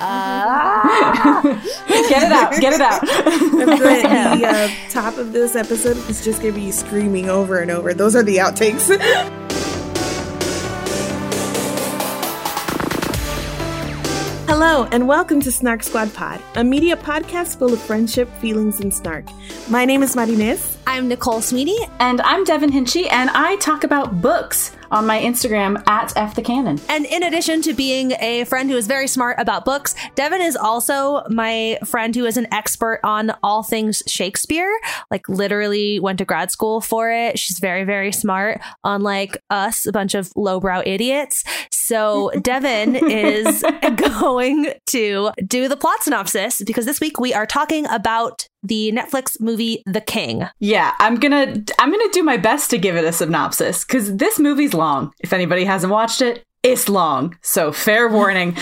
Get it out. Get it out. The top of this episode is just going to be screaming over and over. Those are the outtakes. Hello, and welcome to Snark Squad Pod, a media podcast full of friendship, feelings, and snark. My name is Marinez. I'm Nicole Sweeney. And I'm Devin Hinchy, and I talk about books on my Instagram at @FTheCanon. And in addition to being a friend who is very smart about books, Devin is also my friend who is an expert on all things Shakespeare, like literally went to grad school for it. She's very, very smart, unlike us, a bunch of lowbrow idiots. So Devin is going to do the plot synopsis because this week we are talking about the Netflix movie The King. Yeah, I'm gonna do my best to give it a synopsis because this movie's long. If anybody hasn't watched it, it's long. So fair warning.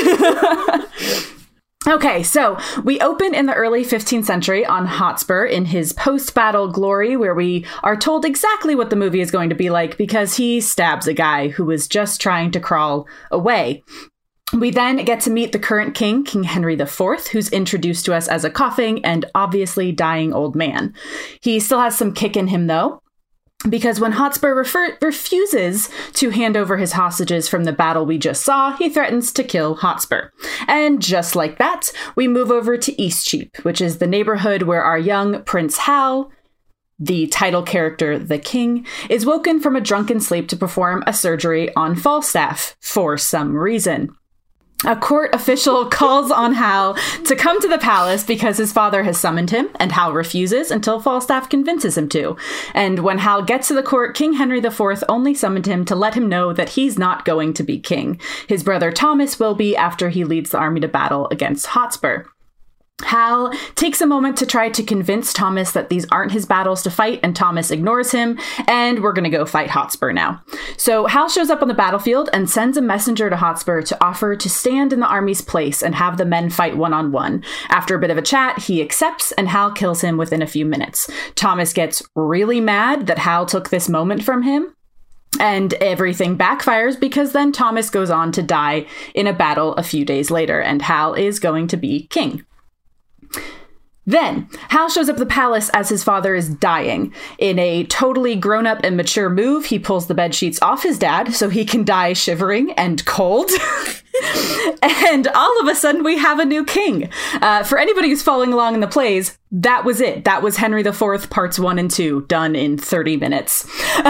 Okay, so we open in the early 15th century on Hotspur in his post-battle glory, where we are told exactly what the movie is going to be like because he stabs a guy who was just trying to crawl away. We then get to meet the current king, King Henry IV, who's introduced to us as a coughing and obviously dying old man. He still has some kick in him, though, because when Hotspur refuses to hand over his hostages from the battle we just saw, he threatens to kill Hotspur. And just like that, we move over to Eastcheap, which is the neighborhood where our young Prince Hal, the title character, the king, is woken from a drunken sleep to perform a surgery on Falstaff for some reason. A court official calls on Hal to come to the palace because his father has summoned him, and Hal refuses until Falstaff convinces him to. And when Hal gets to the court, King Henry IV only summoned him to let him know that he's not going to be king. His brother Thomas will be after he leads the army to battle against Hotspur. Hal takes a moment to try to convince Thomas that these aren't his battles to fight, and Thomas ignores him, and we're going to go fight Hotspur now. So Hal shows up on the battlefield and sends a messenger to Hotspur to offer to stand in the army's place and have the men fight one-on-one. After a bit of a chat, he accepts, and Hal kills him within a few minutes. Thomas gets really mad that Hal took this moment from him, and everything backfires because then Thomas goes on to die in a battle a few days later, and Hal is going to be king. Then, Hal shows up at the palace as his father is dying. In a totally grown-up and mature move, he pulls the bedsheets off his dad so he can die shivering and cold. And all of a sudden, we have a new king. For anybody who's following along in the plays, that was it. That was Henry IV parts 1 and 2, done in 30 minutes.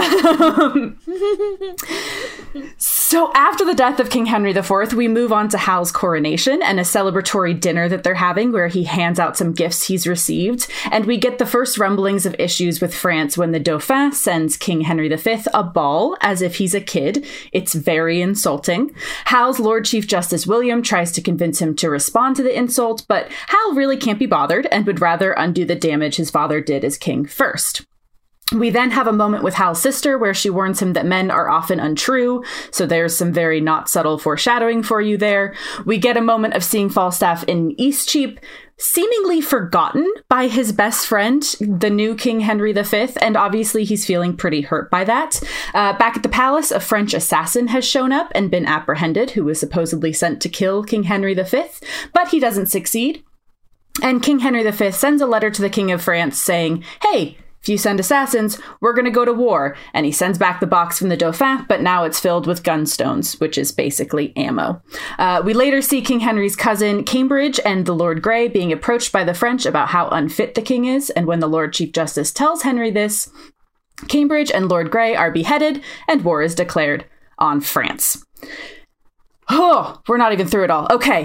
So after the death of King Henry IV, we move on to Hal's coronation and a celebratory dinner that they're having where he hands out some gifts he's received. And we get the first rumblings of issues with France when the Dauphin sends King Henry V a ball as if he's a kid. It's very insulting. Hal's Lord Chief Justice William tries to convince him to respond to the insult, but Hal really can't be bothered and would rather undo the damage his father did as king first. We then have a moment with Hal's sister where she warns him that men are often untrue, so there's some very not subtle foreshadowing for you there. We get a moment of seeing Falstaff in Eastcheap, seemingly forgotten by his best friend, the new King Henry V, and obviously he's feeling pretty hurt by that. Back at the palace, a French assassin has shown up and been apprehended, who was supposedly sent to kill King Henry V, but he doesn't succeed. And King Henry V sends a letter to the King of France saying, "Hey, if you send assassins, we're going to go to war." And he sends back the box from the Dauphin, but now it's filled with gunstones, which is basically ammo. We later see King Henry's cousin, Cambridge, and the Lord Grey being approached by the French about how unfit the king is. And when the Lord Chief Justice tells Henry this, Cambridge and Lord Grey are beheaded, and war is declared on France. Oh, we're not even through it all. Okay.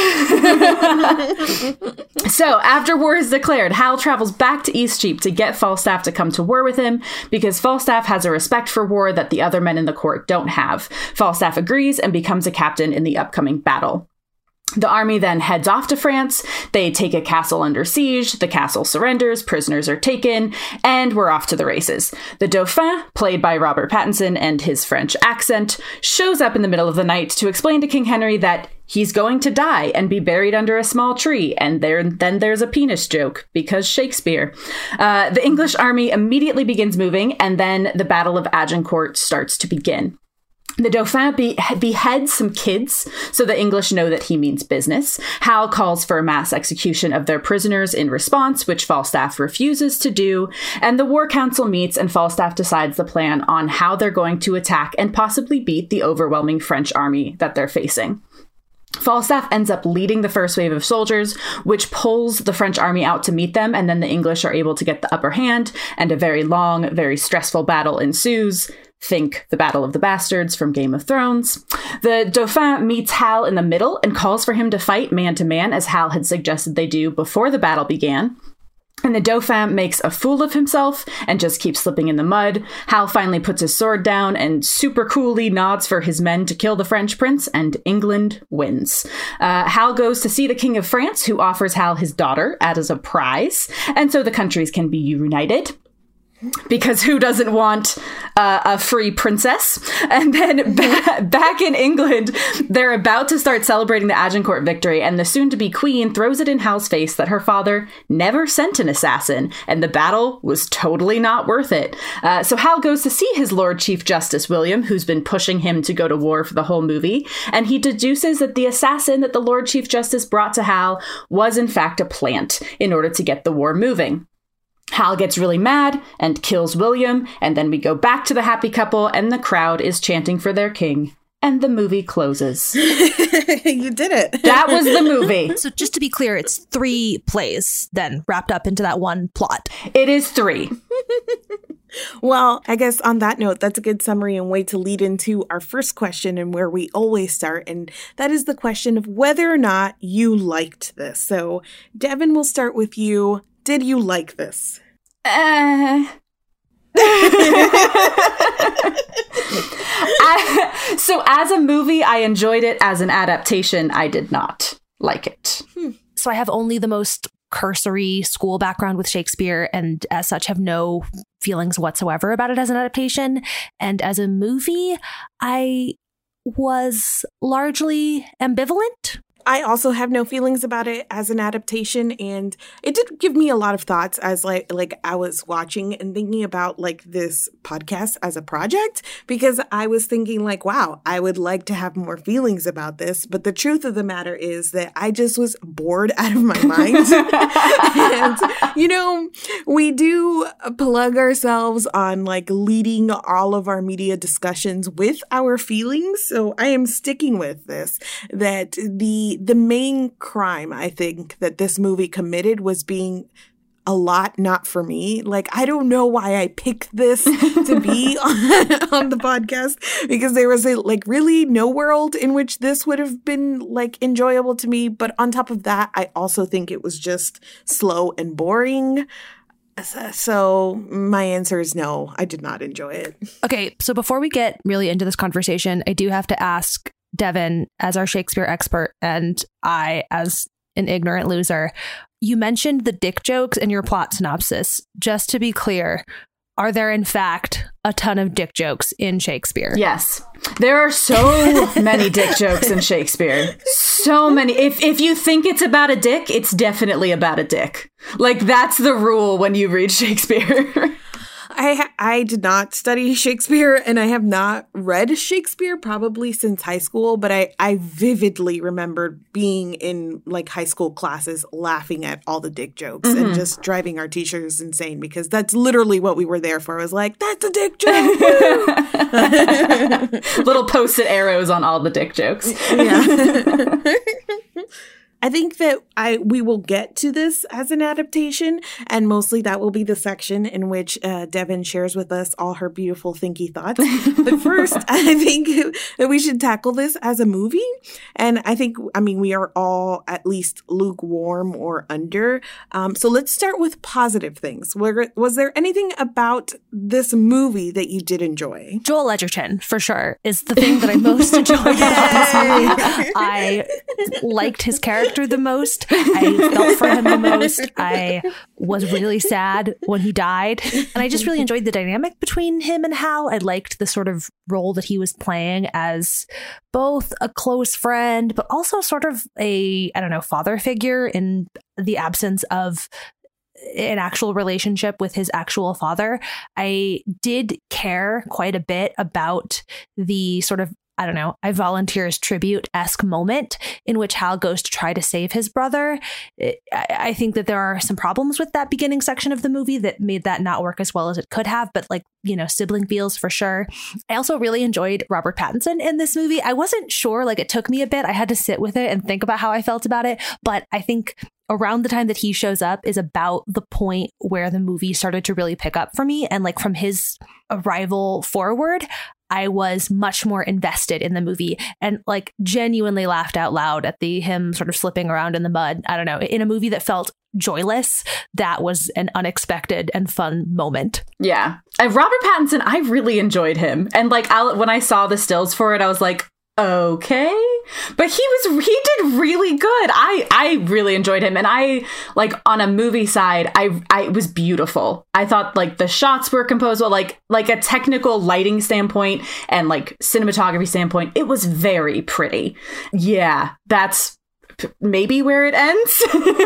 So after war is declared, Hal travels back to Eastcheap to get Falstaff to come to war with him because Falstaff has a respect for war that the other men in the court don't have. Falstaff agrees and becomes a captain in the upcoming battle. The army then heads off to France. They take a castle under siege. The castle surrenders. Prisoners are taken. And we're off to the races. The Dauphin, played by Robert Pattinson and his French accent, shows up in the middle of the night to explain to King Henry that he's going to die and be buried under a small tree. And then there's a penis joke, because Shakespeare. The English army immediately begins moving, and then the Battle of Agincourt starts to begin. The Dauphin beheads some kids so the English know that he means business. Hal calls for a mass execution of their prisoners in response, which Falstaff refuses to do. And the War Council meets and Falstaff decides the plan on how they're going to attack and possibly beat the overwhelming French army that they're facing. Falstaff ends up leading the first wave of soldiers, which pulls the French army out to meet them, and then the English are able to get the upper hand, and a very long, very stressful battle ensues. Think the Battle of the Bastards from Game of Thrones. The Dauphin meets Hal in the middle and calls for him to fight man to man, as Hal had suggested they do before the battle began. And the Dauphin makes a fool of himself and just keeps slipping in the mud. Hal finally puts his sword down and super coolly nods for his men to kill the French prince, and England wins. Hal goes to see the King of France, who offers Hal his daughter as a prize, and so the countries can be united. Because who doesn't want a free princess? And then back in England, they're about to start celebrating the Agincourt victory, and the soon-to-be queen throws it in Hal's face that her father never sent an assassin, and the battle was totally not worth it. So Hal goes to see his Lord Chief Justice William, who's been pushing him to go to war for the whole movie, and he deduces that the assassin that the Lord Chief Justice brought to Hal was in fact a plant in order to get the war moving. Hal gets really mad and kills William, and then we go back to the happy couple, and the crowd is chanting for their king, and the movie closes. You did it. That was the movie. So just to be clear, it's 3 plays then wrapped up into that one plot. It is 3. Well, I guess on that note, that's a good summary and way to lead into our first question and where we always start. And that is the question of whether or not you liked this. So, Devin, we'll start with you. Did you like this? So as a movie, I enjoyed it. As an adaptation, I did not like it. So I have only the most cursory school background with Shakespeare, and as such have no feelings whatsoever about it as an adaptation. And as a movie, I was largely ambivalent. I also have no feelings about it as an adaptation, and it did give me a lot of thoughts as like I was watching and thinking about like this podcast as a project, because I was thinking like, wow, I would like to have more feelings about this, but the truth of the matter is that I just was bored out of my mind. And you know, we do plug ourselves on like leading all of our media discussions with our feelings, so I am sticking with this, that the main crime I think that this movie committed was being a lot not for me. Like, I don't know why I picked this to be on the podcast, because there was really no world in which this would have been like enjoyable to me. But on top of that, I also think it was just slow and boring. So my answer is no, I did not enjoy it. Okay, so before we get really into this conversation, I do have to ask Devin, as our Shakespeare expert, and I, as an ignorant loser, you mentioned the dick jokes in your plot synopsis. Just to be clear, are there in fact a ton of dick jokes in Shakespeare? Yes. There are so many dick jokes in Shakespeare. So many. If you think it's about a dick, it's definitely about a dick. Like, that's the rule when you read Shakespeare. I did not study Shakespeare, and I have not read Shakespeare probably since high school, but I vividly remembered being in like high school classes laughing at all the dick jokes and just driving our teachers insane, because that's literally what we were there for. I was like, that's a dick joke. Little post-it arrows on all the dick jokes. Yeah. I think that we will get to this as an adaptation, and mostly that will be the section in which Devin shares with us all her beautiful thinky thoughts. But first, I think that we should tackle this as a movie. And I mean, we are all at least lukewarm or under. So let's start with positive things. Was there anything about this movie that you did enjoy? Joel Edgerton, for sure, is the thing that I most enjoyed about this movie. I liked his character the most. I felt for him the most. I was really sad when he died. And I just really enjoyed the dynamic between him and Hal. I liked the sort of role that he was playing as both a close friend, but also sort of a, I don't know, father figure in the absence of an actual relationship with his actual father, I did care quite a bit about the sort of, I don't know, I volunteer as tribute-esque moment in which Hal goes to try to save his brother. I think that there are some problems with that beginning section of the movie that made that not work as well as it could have, but like, you know, sibling feels for sure. I also really enjoyed Robert Pattinson in this movie. I wasn't sure, like it took me a bit. I had to sit with it and think about how I felt about it, but I think around the time that he shows up is about the point where the movie started to really pick up for me. And like from his arrival forward, I was much more invested in the movie and like genuinely laughed out loud at him sort of slipping around in the mud. I don't know, in a movie that felt joyless. That was an unexpected and fun moment. Yeah. Robert Pattinson, I really enjoyed him. And like when I saw the stills for it, I was like, okay, but he did really good. I really enjoyed him, and I like on a movie side, it was beautiful. I thought like the shots were composed well, like a technical lighting standpoint and like cinematography standpoint, it was very pretty. Yeah, that's maybe where it ends.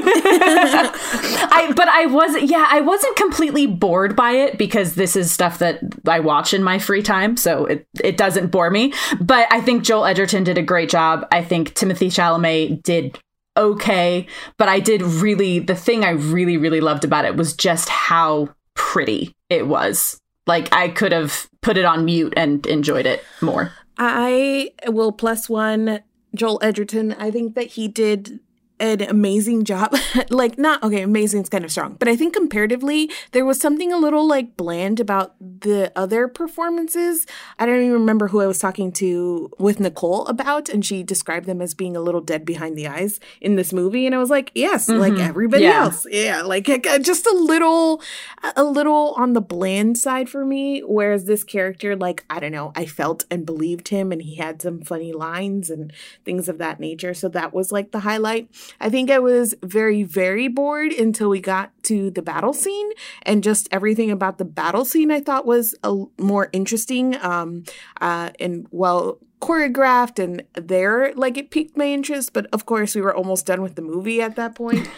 I wasn't completely bored by it because this is stuff that I watch in my free time, so it doesn't bore me. But I think Joel Edgerton did a great job. I think Timothée Chalamet did okay, but the thing I really, really loved about it was just how pretty it was. Like I could have put it on mute and enjoyed it more. I will +1 Joel Edgerton. I think that he did an amazing job. Amazing is kind of strong, but I think comparatively there was something a little like bland about the other performances. I don't even remember who I was talking to with Nicole about, and she described them as being a little dead behind the eyes in this movie, and I was like, yes, like everybody else. Yeah, like just a little on the bland side for me, whereas this character, like, I don't know, I felt and believed him, and he had some funny lines and things of that nature, so that was like the highlight. I think I was very, very bored until we got to the battle scene, and just everything about the battle scene I thought was more interesting and well choreographed, and it piqued my interest. But of course, we were almost done with the movie at that point.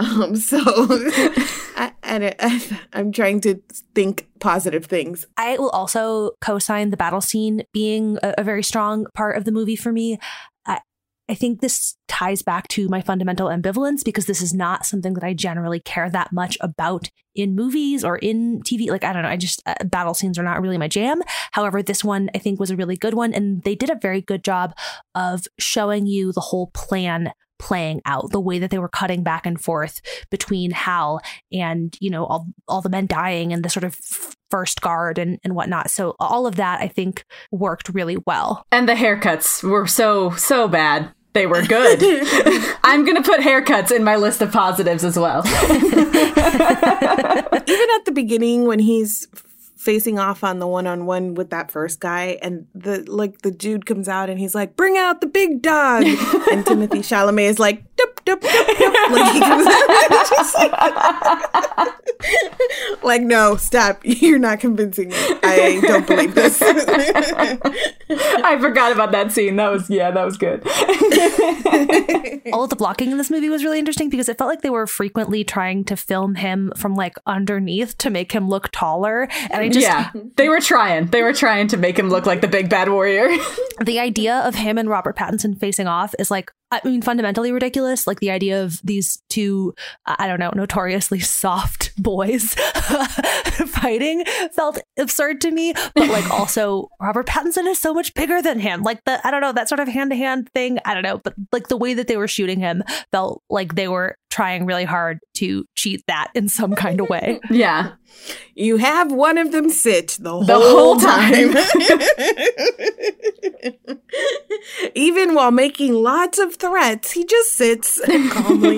I'm trying to think positive things. I will also co-sign the battle scene being a very strong part of the movie for me. I think this ties back to my fundamental ambivalence because this is not something that I generally care that much about in movies or in TV. Like, I don't know, I just, battle scenes are not really my jam. However, this one I think was a really good one. And they did a very good job of showing you the whole plan playing out, the way that they were cutting back and forth between Hal and, you know, all the men dying and the sort of first guard and whatnot. So all of that I think worked really well. And the haircuts were so bad. They were good. I'm going to put haircuts in my list of positives as well. Even at the beginning when he's facing off on the one-on-one with that first guy, and the dude comes out and he's like, "Bring out the big dog," and Timothée Chalamet is like, "Dup, dup, dup, dup." Like, he comes out, like, no, stop! You're not convincing me. I don't believe this. I forgot about that scene. That was good. All of the blocking in this movie was really interesting because it felt like they were frequently trying to film him from like underneath to make him look taller, and they were trying to make him look like the big bad warrior. The idea of him and Robert Pattinson facing off is like, I mean, fundamentally ridiculous. Like the idea of these two, I don't know, notoriously soft boys fighting felt absurd to me. But like also Robert Pattinson is so much bigger than him. Like I don't know, that sort of hand-to-hand thing. I don't know. But like the way that they were shooting him felt like they were trying really hard to cheat that in some kind of way. Yeah. You have one of them sit the whole time. Even while making lots of threats, he just sits calmly.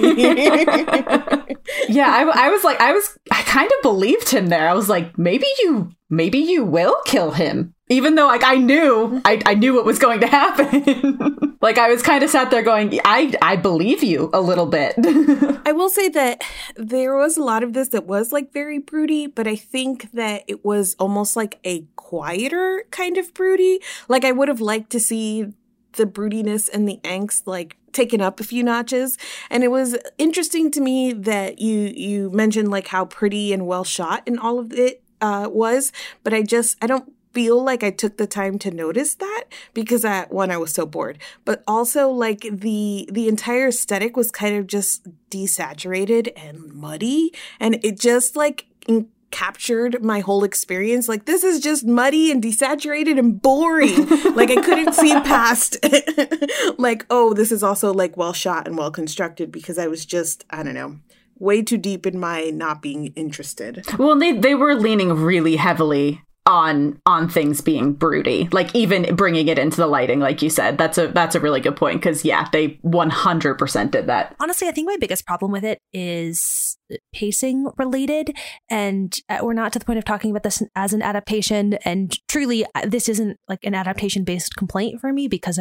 Yeah, I kind of believed him there. I was like, maybe you will kill him. Even though like I knew what was going to happen. Like I was kind of sat there going, I believe you a little bit. I will say that there was a lot of this that was like very broody, but I think that it was almost like a quieter kind of broody. Like I would have liked to see the broodiness and the angst like taken up a few notches. And it was interesting to me that you mentioned like how pretty and well shot and all of it was, but I don't feel like I took the time to notice that because I was so bored, but also like the entire aesthetic was kind of just desaturated and muddy, and it just like captured my whole experience. Like, this is just muddy and desaturated and boring. Like, I couldn't see past like, oh, this is also like well shot and well constructed, because I was just, I don't know, way too deep in my not being interested. Well, they were leaning really heavily on things being broody, like even bringing it into the lighting, like you said. That's a really good point, because yeah, they 100% did that. Honestly, I think my biggest problem with it is pacing related, and we're not to the point of talking about this as an adaptation, and truly this isn't like an adaptation based complaint for me, because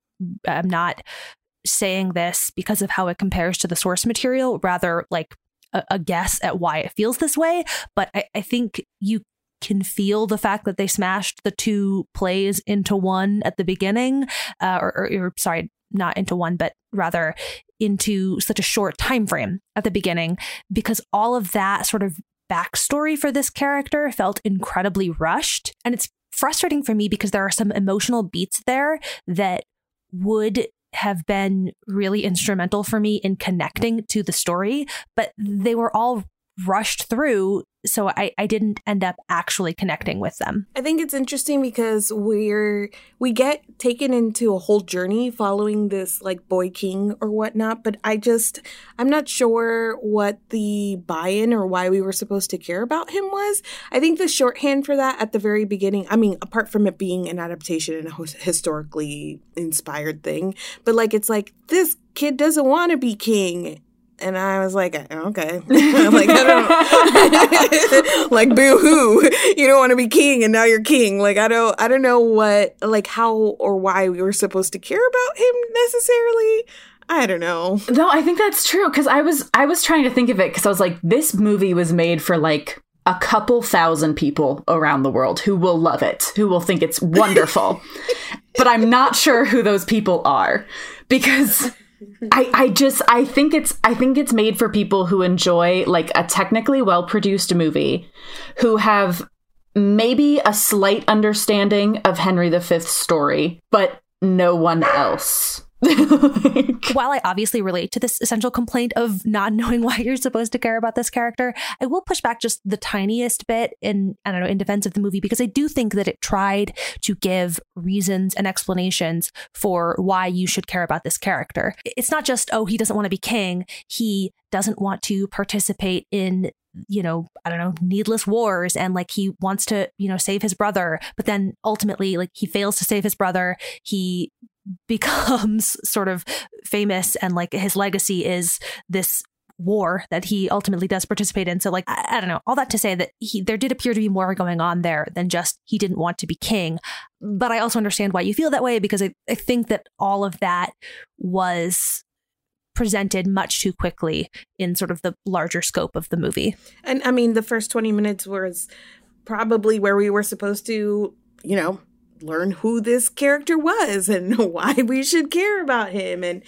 I'm not saying this because of how it compares to the source material, rather like a guess at why it feels this way. But I think you can feel the fact that they smashed the two plays into one at the beginning, or sorry, not into one, but rather into such a short time frame at the beginning, because all of that sort of backstory for this character felt incredibly rushed. And it's frustrating for me because there are some emotional beats there that would have been really instrumental for me in connecting to the story, but they were all rushed through, so I didn't end up actually connecting with them. I think it's interesting because we get taken into a whole journey following this like boy king or whatnot, but I'm not sure what the buy-in or why we were supposed to care about him was. I think the shorthand for that at the very beginning, I mean, apart from it being an adaptation and a historically inspired thing, but like, it's like, this kid doesn't want to be king. And I was like, okay. Like, I don't like, boo-hoo. You don't want to be king and now you're king. Like, I don't know what, like, how or why we were supposed to care about him necessarily. I don't know. No, I think that's true, because I was trying to think of it, because I was like, this movie was made for like a couple thousand people around the world who will love it, who will think it's wonderful. But I'm not sure who those people are, because I think it's made for people who enjoy like a technically well-produced movie, who have maybe a slight understanding of Henry V's story, but no one else. While I obviously relate to this essential complaint of not knowing why you're supposed to care about this character, I will push back just the tiniest bit in defense of the movie, because I do think that it tried to give reasons and explanations for why you should care about this character. It's not just, oh, he doesn't want to be king. He doesn't want to participate in, needless wars, and like he wants to, save his brother, but then ultimately like he fails to save his brother. He becomes sort of famous, and like his legacy is this war that he ultimately does participate in. So like, I don't know, all that to say that there did appear to be more going on there than just he didn't want to be king. But I also understand why you feel that way, because I think that all of that was presented much too quickly in sort of the larger scope of the movie. And I mean, the first 20 minutes was probably where we were supposed to, learn who this character was and why we should care about him. And,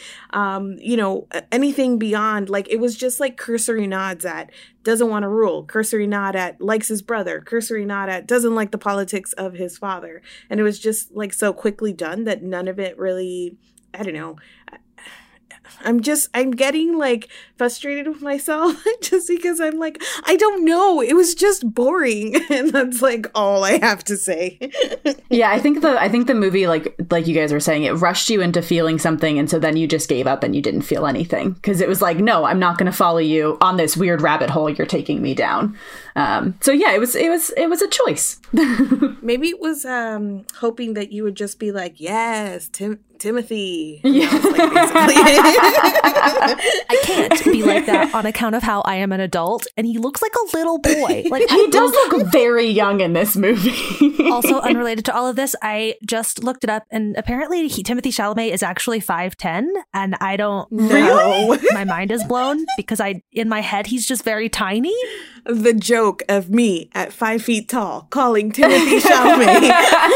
anything beyond, like, it was just like cursory nods at doesn't want to rule, cursory nod at likes his brother, cursory nod at doesn't like the politics of his father. And it was just like so quickly done that none of it really, I don't know. I'm getting like frustrated with myself just because I'm like, I don't know. It was just boring. And that's like all I have to say. Yeah, I think the movie, like you guys were saying, it rushed you into feeling something. And so then you just gave up and you didn't feel anything, because it was like, no, I'm not going to follow you on this weird rabbit hole you're taking me down. So yeah, it was a choice. Maybe it was hoping that you would just be like, yes, Timothy. Yeah. I can't be like that on account of how I am an adult, and he looks like a little boy. Like, he does look very young in this movie. Also, unrelated to all of this, I just looked it up, and apparently Timothée Chalamet is actually 5'10", and I don't know. My mind is blown, because in my head he's just very tiny. the joke of me at 5 feet tall calling Timothée Chalamet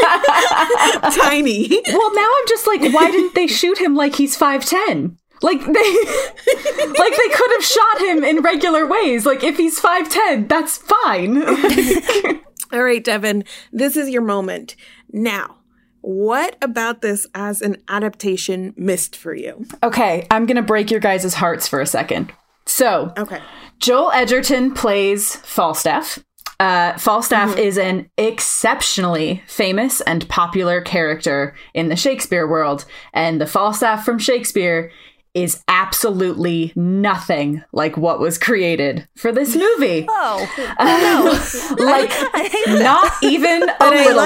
tiny. Well, now I'm just like, why didn't they shoot him like he's 5'10"? Like they could have shot him in regular ways. Like if he's 5'10", that's fine. All right, Devin, this is your moment. Now, what about this as an adaptation missed for you? Okay, I'm going to break your guys' hearts for a second. So, okay. Joel Edgerton plays Falstaff. Falstaff is an exceptionally famous and popular character in the Shakespeare world. And the Falstaff from Shakespeare is absolutely nothing like what was created for this movie. Oh, no. Like, not even a little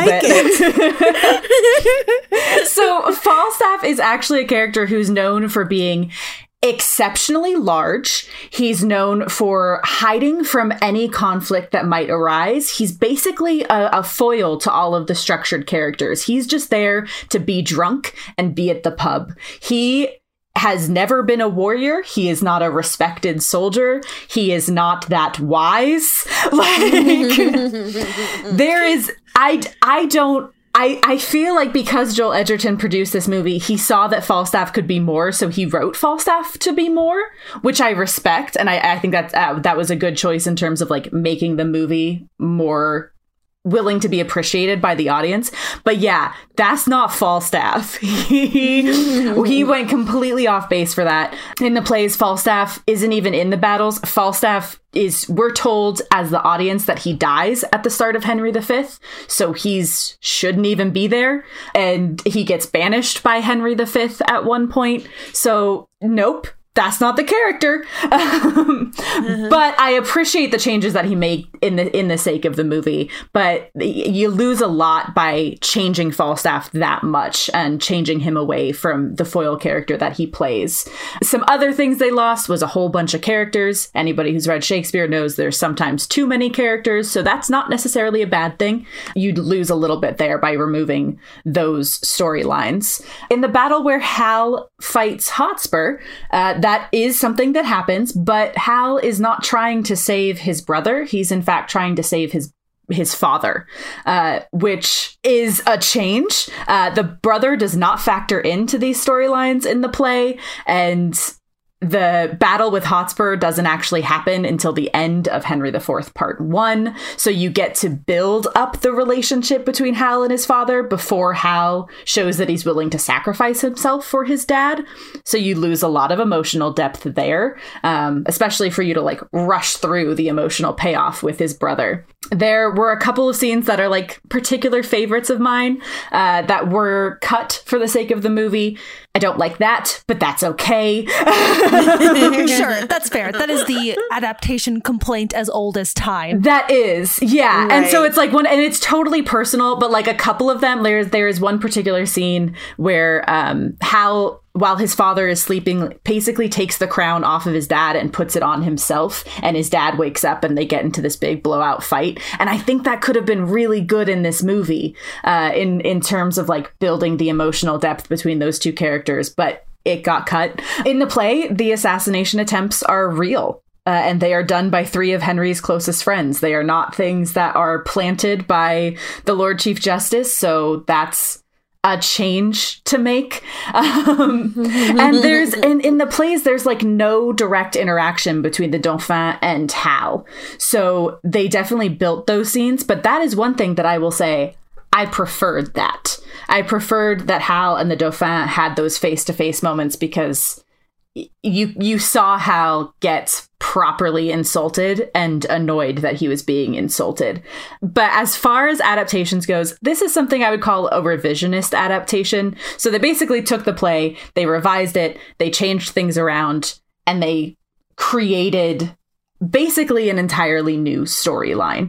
bit. So Falstaff is actually a character who's known for being exceptionally large. He's known for hiding from any conflict that might arise. He's basically a foil to all of the structured characters. He's just there to be drunk and be at the pub. He has never been a warrior. He is not a respected soldier. He is not that wise. Like, there is, I feel like because Joel Edgerton produced this movie, he saw that Falstaff could be more, so he wrote Falstaff to be more, which I respect. And I think that was a good choice in terms of like making the movie more willing to be appreciated by the audience. But yeah, that's not Falstaff. He went completely off base for that. In the plays, Falstaff isn't even in the battles. Falstaff we're told as the audience that he dies at the start of Henry V, so shouldn't even be there. And he gets banished by Henry V at one point. So nope. That's not the character. But I appreciate the changes that he made in the sake of the movie. But you lose a lot by changing Falstaff that much and changing him away from the foil character that he plays. Some other things they lost was a whole bunch of characters. Anybody who's read Shakespeare knows there's sometimes too many characters, so that's not necessarily a bad thing. You'd lose a little bit there by removing those storylines. In the battle where Hal fights Hotspur, that is something that happens, but Hal is not trying to save his brother. He's in fact trying to save his father, which is a change. The brother does not factor into these storylines in the play, and the battle with Hotspur doesn't actually happen until the end of Henry IV Part 1. So you get to build up the relationship between Hal and his father before Hal shows that he's willing to sacrifice himself for his dad. So you lose a lot of emotional depth there, especially for you to like rush through the emotional payoff with his brother. There were a couple of scenes that are like particular favorites of mine that were cut for the sake of the movie. I don't like that, but that's okay. Sure, that's fair. That is the adaptation complaint as old as time. That is, yeah. Right. And so it's like and it's totally personal, but like a couple of them, there is one particular scene where Hal, while his father is sleeping, basically takes the crown off of his dad and puts it on himself. And his dad wakes up and they get into this big blowout fight. And I think that could have been really good in this movie in terms of like building the emotional depth between those two characters. But it got cut. In the play, the assassination attempts are real. And they are done by 3 of Henry's closest friends. They are not things that are planted by the Lord Chief Justice. So that's a change to make. And there's in the plays, there's like no direct interaction between the Dauphin and Hal. So they definitely built those scenes. But that is one thing that I will say, I preferred that. I preferred that Hal and the Dauphin had those face-to-face moments because you saw Hal get properly insulted and annoyed that he was being insulted. But as far as adaptations goes, this is something I would call a revisionist adaptation. So they basically took the play, they revised it, they changed things around, and they created basically an entirely new storyline.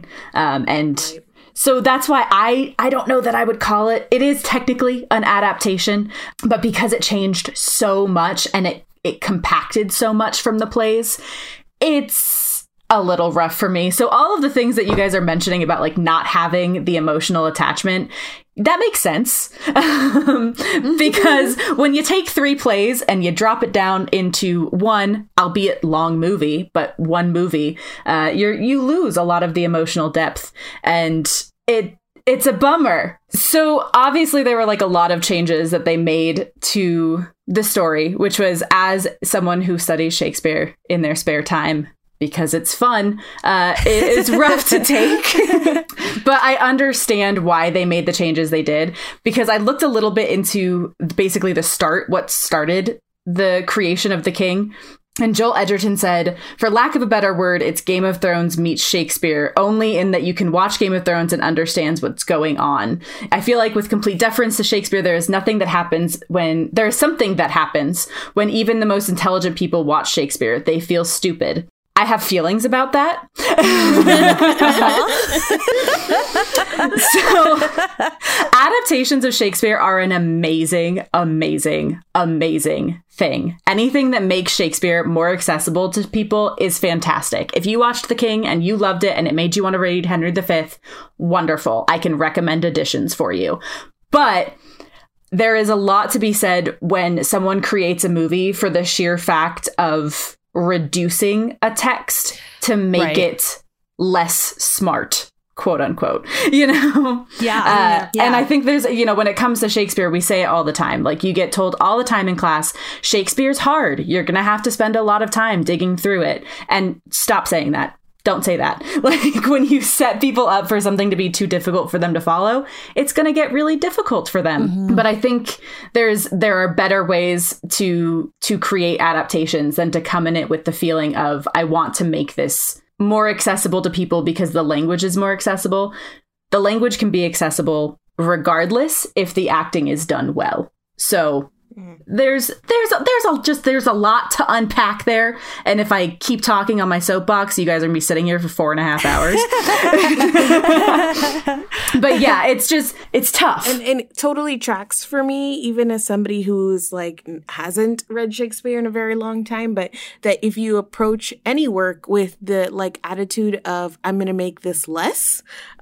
So that's why I don't know that I would call it. It is technically an adaptation, but because it changed so much and it compacted so much from the plays, it's a little rough for me. So all of the things that you guys are mentioning about like not having the emotional attachment, that makes sense. Because when you take 3 plays and you drop it down into one, albeit long movie, but one movie, you lose a lot of the emotional depth, and it's a bummer. So obviously there were like a lot of changes that they made to the story, which was, as someone who studies Shakespeare in their spare time, because it's fun, it's rough to take. But I understand why they made the changes they did, because I looked a little bit into basically what started the creation of the King. And Joel Edgerton said, for lack of a better word, it's Game of Thrones meets Shakespeare, only in that you can watch Game of Thrones and understands what's going on. I feel like with complete deference to Shakespeare, there is something that happens when even the most intelligent people watch Shakespeare. They feel stupid. I have feelings about that. So adaptations of Shakespeare are an amazing, amazing, amazing thing. Anything that makes Shakespeare more accessible to people is fantastic. If you watched The King and you loved it and it made you want to read Henry V, wonderful. I can recommend editions for you. But there is a lot to be said when someone creates a movie for the sheer fact of reducing a text to make it less smart, quote unquote, Yeah. And I think there's, when it comes to Shakespeare, we say it all the time. Like, you get told all the time in class, Shakespeare's hard. You're going to have to spend a lot of time digging through it. And stop saying that. Don't say that. Like, when you set people up for something to be too difficult for them to follow, it's going to get really difficult for them. Mm-hmm. But I think there are better ways to create adaptations than to come in it with the feeling of, I want to make this more accessible to people because the language is more accessible. The language can be accessible regardless if the acting is done well. So there's a lot to unpack there, and if I keep talking on my soapbox, you guys are gonna be sitting here for 4.5 hours. But yeah, it's tough, and it totally tracks for me, even as somebody who's like hasn't read Shakespeare in a very long time. But that if you approach any work with the like attitude of, I'm gonna make this less,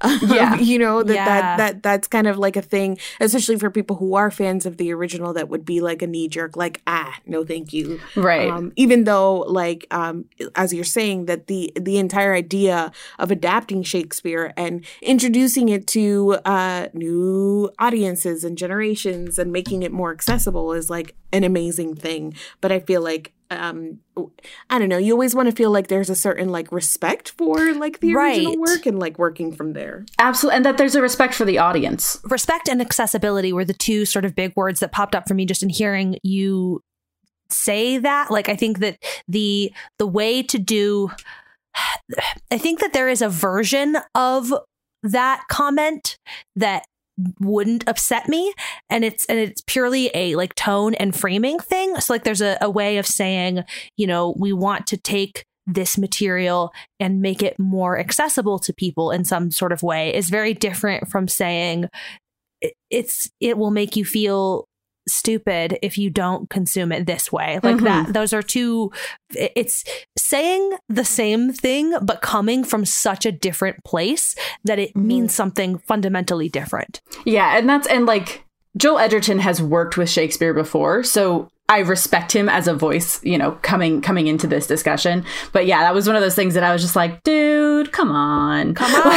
that's kind of like a thing, especially for people who are fans of the original, that would be like a knee jerk, like, no, thank you. Right. Even though, like, as you're saying, that the entire idea of adapting Shakespeare and introducing it to new audiences and generations and making it more accessible is like an amazing thing. But I feel like, I don't know, you always want to feel like there's a certain like respect for like the original work and like working from there. Absolutely. And that there's a respect for the audience. Respect and accessibility were the two sort of big words that popped up for me just in hearing you say that. Like, I think that the way to do, I think that there is a version of that comment that wouldn't upset me, and it's purely a like tone and framing thing. So like there's a way of saying, we want to take this material and make it more accessible to people in some sort of way, is very different from saying it will make you feel stupid if you don't consume it this way. Like that, those are two, it's saying the same thing but coming from such a different place that it means something fundamentally different. Yeah, and like Joel Edgerton has worked with Shakespeare before, so I respect him as a voice, coming into this discussion. But yeah, that was one of those things that I was just like, dude, come on.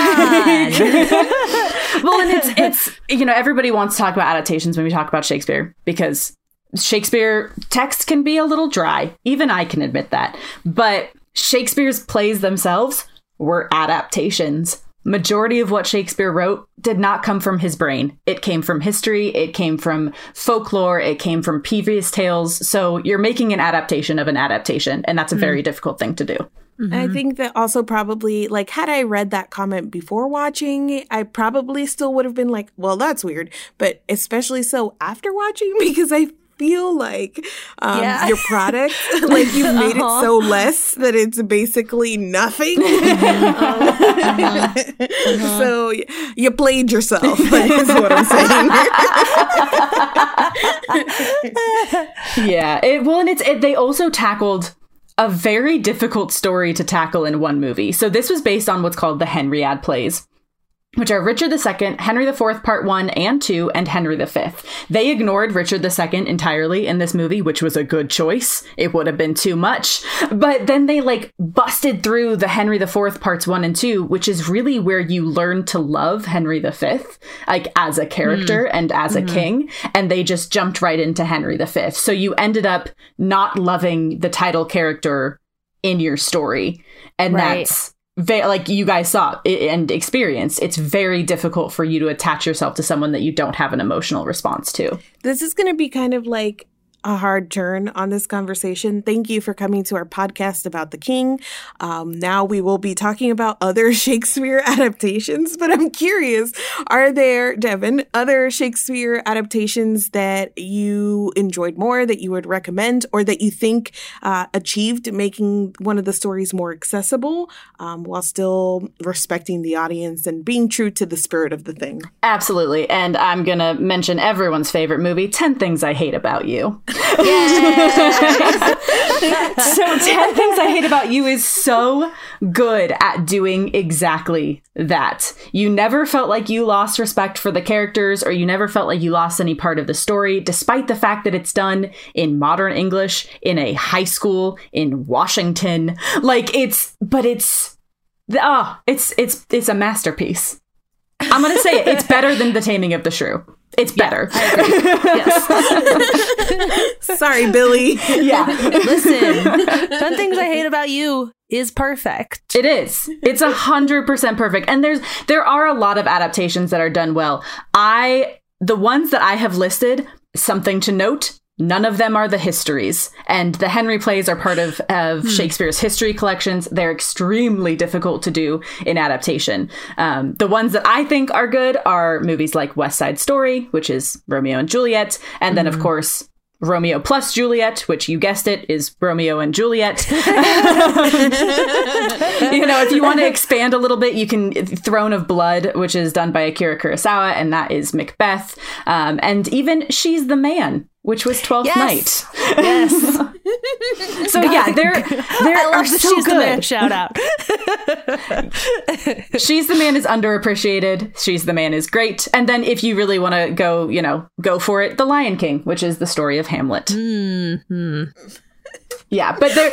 Well, and it's everybody wants to talk about adaptations when we talk about Shakespeare, because Shakespeare text can be a little dry. Even I can admit that. But Shakespeare's plays themselves were adaptations. Majority of what Shakespeare wrote did not come from his brain. It came from history. It came from folklore. It came from previous tales. So you're making an adaptation of an adaptation, and that's a very difficult thing to do. Mm-hmm. I think that also probably, like, had I read that comment before watching, I probably still would have been like, well, that's weird. But especially so after watching, because I feel like your product, like, you've made it so less that it's basically nothing. So you played yourself, is what I'm saying. Yeah. And they also tackled a very difficult story to tackle in one movie. So this was based on what's called the Henriade plays, which are Richard II, Henry IV, Part 1 and 2, and Henry V. They ignored Richard II entirely in this movie, which was a good choice. It would have been too much. But then they busted through the Henry IV Parts 1 and 2, which is really where you learn to love Henry V, as a character and as a king. And they just jumped right into Henry V. So you ended up not loving the title character in your story. And that's... like you guys saw and experienced, it's very difficult for you to attach yourself to someone that you don't have an emotional response to. This is going to be kind of like a hard turn on this conversation. Thank you for coming to our podcast about the King. Now we will be talking about other Shakespeare adaptations, but I'm curious, are there, Devin, other Shakespeare adaptations that you enjoyed more, that you would recommend, or that you think achieved making one of the stories more accessible while still respecting the audience and being true to the spirit of the thing? Absolutely. And I'm going to mention everyone's favorite movie, 10 Things I Hate About You. Yeah. So 10 Things I Hate About You is so good at doing exactly that. You never felt like you lost respect for the characters, or you never felt like you lost any part of the story, despite the fact that it's done in modern English, in a high school, in Washington. It's a masterpiece. I'm going to say it. It's better than The Taming of the Shrew. It's better. I agree. Yes. Sorry, Billy. Yeah. Listen, 10 Things I Hate About You is perfect. It is. It's 100% perfect. And there are a lot of adaptations that are done well. The ones that I have listed, something to note, none of them are the histories. And the Henry plays are part of Shakespeare's history collections. They're extremely difficult to do in adaptation. The ones that I think are good are movies like West Side Story, which is Romeo and Juliet. And then, of course, Romeo plus Juliet, which you guessed it, is Romeo and Juliet. If you want to expand a little bit, you can Throne of Blood, which is done by Akira Kurosawa, and that is Macbeth. And even She's the Man, which was Twelfth Night. Yes. So yeah, they're I love the so She's good. the Man shout out. She's the Man is underappreciated. She's the Man is great. And then if you really want to go for it, The Lion King, which is the story of Hamlet. Mm-hmm. Yeah, but there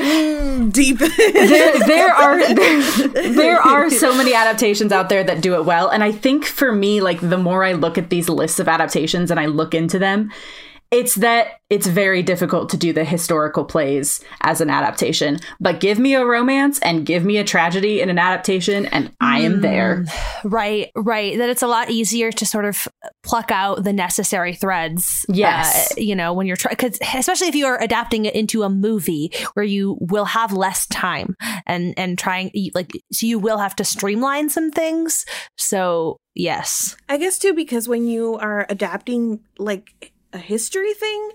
are so many adaptations out there that do it well. And I think for me, the more I look at these lists of adaptations and I look into them, it's that it's very difficult to do the historical plays as an adaptation. But give me a romance and give me a tragedy in an adaptation, and I am there. Right. That it's a lot easier to sort of pluck out the necessary threads. Yes. When you're because especially if you are adapting it into a movie where you will have less time and trying so you will have to streamline some things. So, yes. I guess, too, because when you are adapting, a history thing,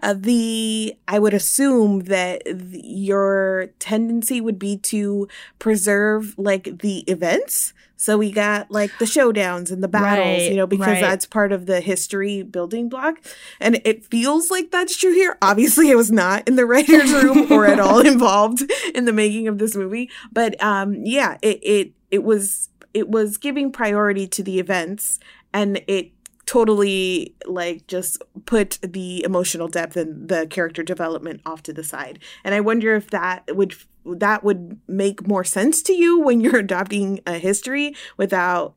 I would assume that your tendency would be to preserve the events. So we got the showdowns and the battles, because that's part of the history building block. And it feels like that's true here. Obviously, I was not in the writer's room or at all involved in the making of this movie. But it was giving priority to the events, and it totally just put the emotional depth and the character development off to the side. And I wonder if that would make more sense to you when you're adopting a history without,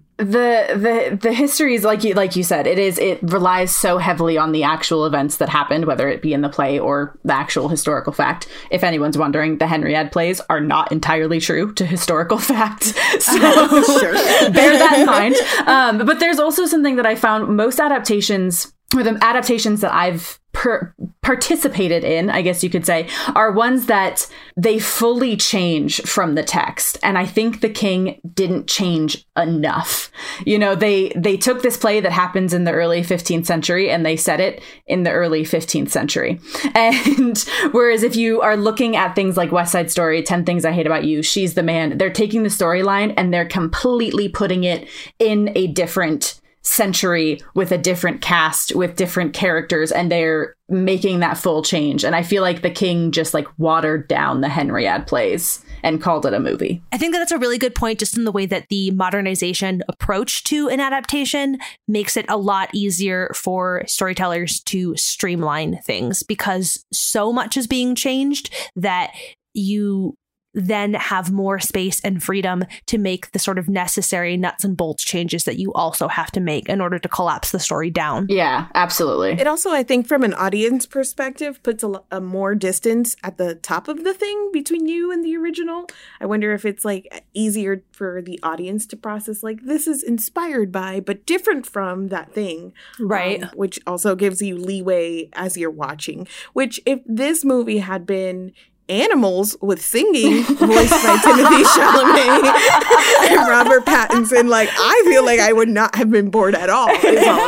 The history is like you said, it relies so heavily on the actual events that happened, whether it be in the play or the actual historical fact. If anyone's wondering, the Henriade plays are not entirely true to historical fact. So bear that in mind. But there's also something that I found most adaptations, or the adaptations that I've participated in, I guess you could say, are ones that they fully change from the text. And I think The King didn't change enough. They took this play that happens in the early 15th century and they set it in the early 15th century. And whereas if you are looking at things like West Side Story, 10 Things I Hate About You, She's the Man, they're taking the storyline and they're completely putting it in a different century with a different cast, with different characters, and they're making that full change. And I feel like The King just like watered down the Henriade plays and called it a movie. I think that's a really good point, just in the way that the modernization approach to an adaptation makes it a lot easier for storytellers to streamline things, because so much is being changed that you then have more space and freedom to make the sort of necessary nuts and bolts changes that you also have to make in order to collapse the story down. Yeah, absolutely. It also, I think, from an audience perspective, puts a more distance at the top of the thing between you and the original. I wonder if it's like easier for the audience to process, like, this is inspired by, but different from that thing. Right. Which also gives you leeway as you're watching, which if this movie had been animals with singing voiced by Timothée Chalamet and Robert Pattinson, like, I feel like I would not have been bored at all, is all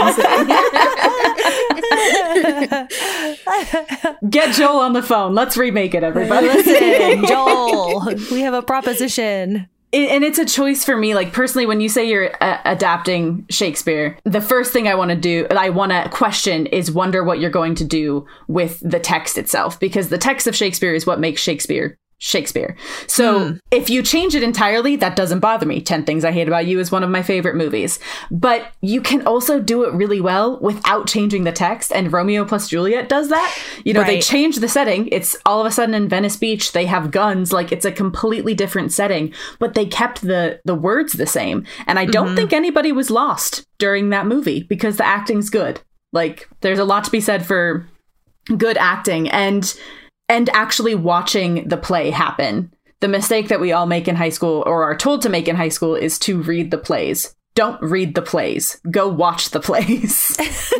I'm saying. Get Joel on the phone. Let's remake it, everybody. Listen, Joel, we have a proposition. And it's a choice for me. Like, personally, when you say you're adapting Shakespeare, the first thing I want to question is wonder what you're going to do with the text itself, because the text of Shakespeare is what makes Shakespeare. So if you change it entirely, that doesn't bother me. 10 Things I Hate About You is one of my favorite movies. But you can also do it really well without changing the text. And Romeo plus Juliet does that. You know, right. They change the setting. It's all of a sudden in Venice Beach. They have guns. Like, it's a completely different setting. But they kept the words the same. And I don't think anybody was lost during that movie because the acting's good. Like, there's a lot to be said for good acting and actually watching the play happen. The mistake that we all make in high school, or are told to make in high school, is to read the plays. Don't read the plays. Go watch the plays.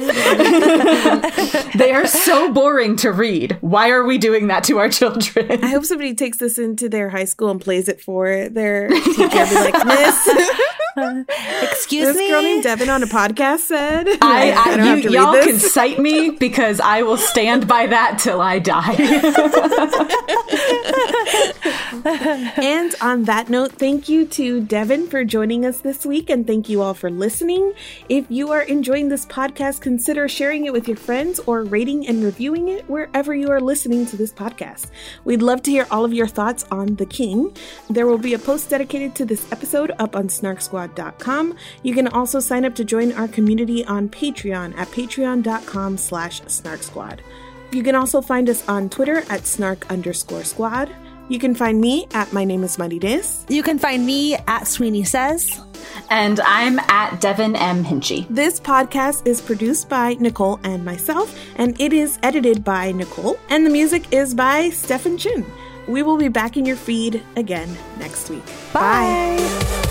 They are so boring to read. Why are we doing that to our children? I hope somebody takes this into their high school and plays it for their teacher. Be like, Miss, excuse me? This girl named Devin on a podcast said. Y'all can cite me, because I will stand by that till I die. And on that note, thank you to Devin for joining us this week, and thank you all for listening. If you are enjoying this podcast, consider sharing it with your friends or rating and reviewing it wherever you are listening to this podcast. We'd love to hear all of your thoughts on The King. There will be a post dedicated to this episode up on snarksquad.com. You can also sign up to join our community on Patreon at patreon.com/snarksquad. You can also find us on Twitter at snark_squad. You can find me at My Name is Mighty Dis. You can find me at Sweeney Says. And I'm at Devin M. Hinchy. This podcast is produced by Nicole and myself, and it is edited by Nicole, and the music is by Stefan Chin. We will be back in your feed again next week. Bye.